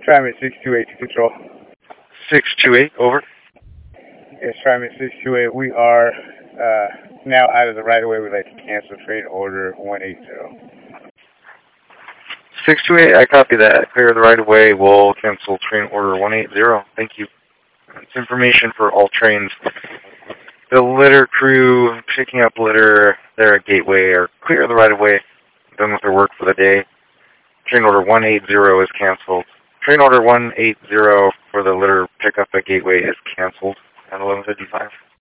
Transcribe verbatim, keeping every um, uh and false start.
Tryman six two eight to control. six two eight, over. Yes, Tryman six two eight. We are uh, now out of the right of way. We'd like to cancel train order one eighty. six two eight, I copy that. Clear the right of way. We'll cancel train order one eighty. Thank you. It's information for all trains. The litter crew picking up litter there at Gateway are clear the right of way. Done with their work for the day. Train order one eighty is canceled. Train order one eighty for the litter pickup at Gateway is canceled at eleven fifty-five.